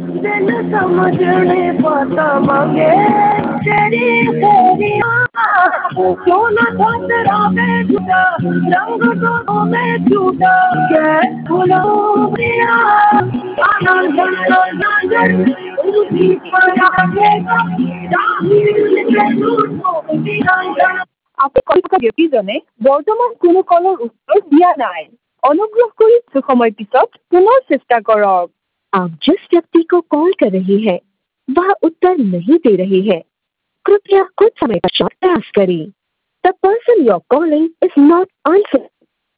दिल समझने पता मांगे तेरी क्यों न धरा में जुटा रंग दोनों में जुटा क्या भूलो दिया आनंद नजर उसी पर आएगा আপোন ব্যক্তিজনে বৰ্তমান কোনো কলৰ উত্তৰ দিয়া নাই। অনুগ্ৰহ কৰি কিছু সময় পিছত পুনৰ চেষ্টা কৰক। आप जिस व्यक्ति को कॉल कर रही है वह उत्तर नहीं दे रही है, कृपया कुछ समय पश्चात प्रयास करें। The person you're calling is not answering.